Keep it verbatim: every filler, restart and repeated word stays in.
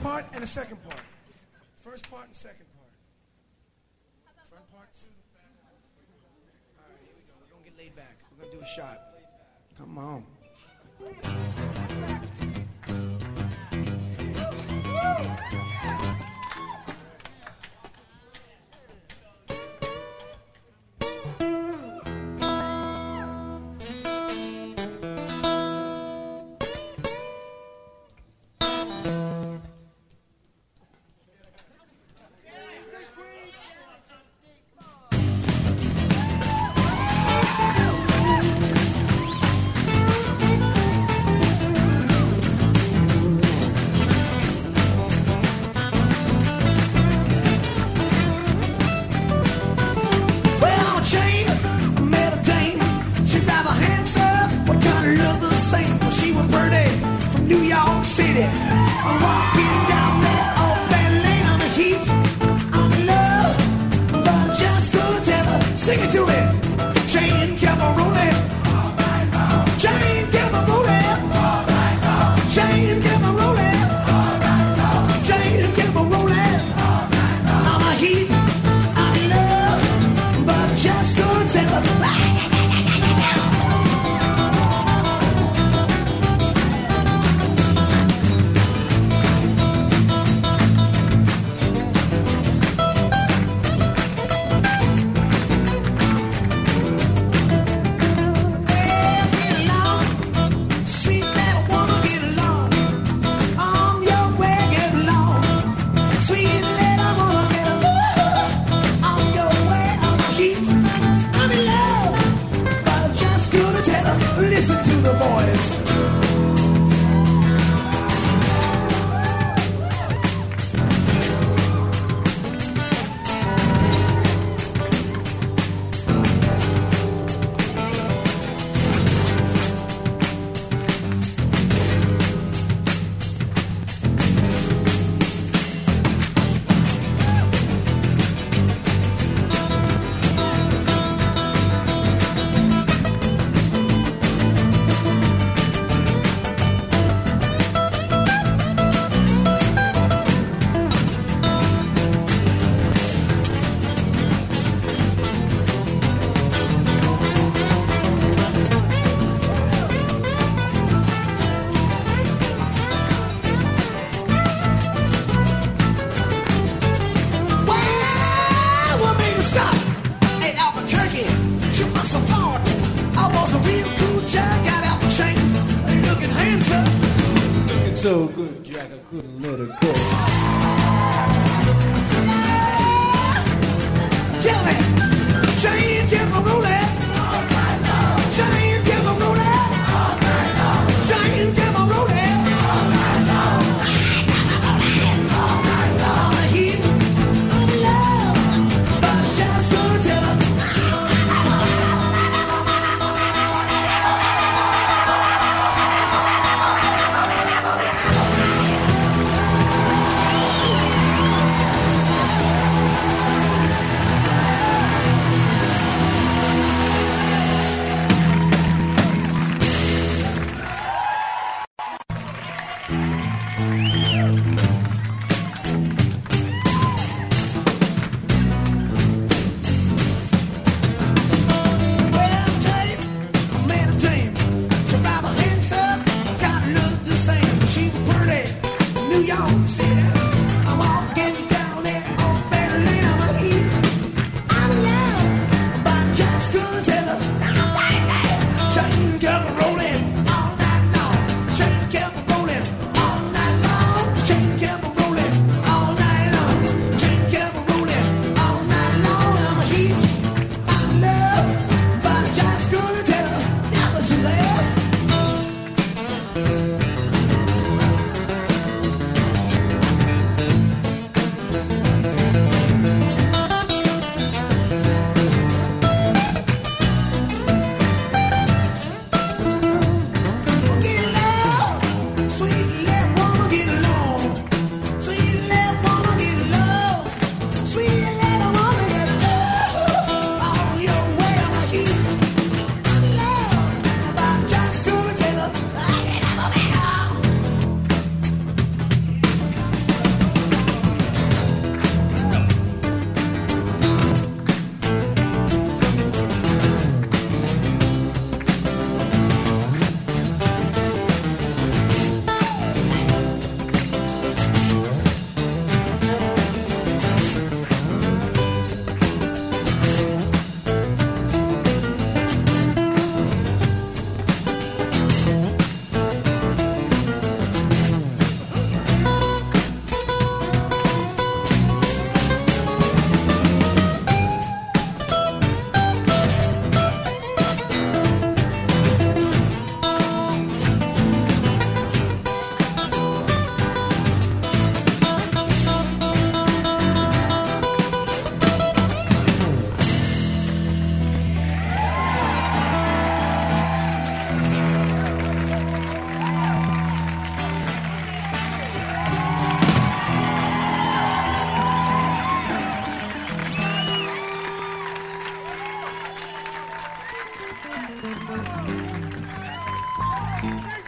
part and the second part. First part and second part. Front parts. All right, here we go. We're going to get laid back. We're going to do a shot. Come on. So good, Jack, I couldn't let it go. Tell me, Jane, give a roulette. Jane, give a roulette. Jane, give a roulette. On the heat of love, but I just gonna tell her. Thank you.